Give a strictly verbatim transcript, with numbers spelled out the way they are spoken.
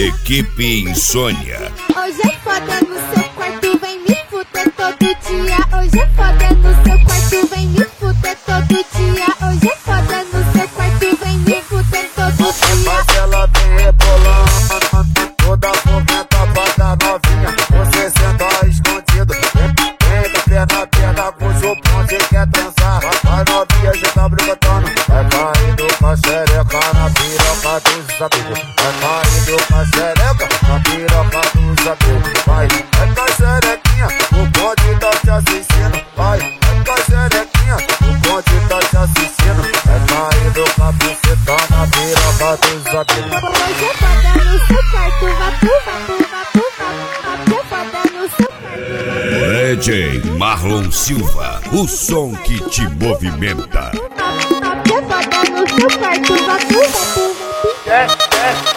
Equipe Insônia. Hoje é foda no seu quarto, vem me fuder todo dia. Hoje é foda no seu quarto, vem me fuder todo dia. Hoje é foda no seu quarto, vem me fuder todo dia. Mas ela vem rebolando, toda fogueta pra novinha. Você senta escondido, vem da perna a perna com o chupão, cê quer transar. A novinha já tá brigotando, vai caindo com a xereca na piroca dos amigos. Vai caindo com a xereca na piroca dos amigos. Vai, vai com a xerequinha, o bonde tá te assistindo. Vai, vai com a xerequinha, o bonde tá te assistindo. Vai caindo com a buceta na piroca dos amigos. Hoje é foda no seu quarto, vapo, vapo, vapo, vapo. Hoje é foda no seu quarto. D J Marlon Silva, o som que te movimenta. Hoje é foda no seu quarto, vapo, vapo, vapo. É, é.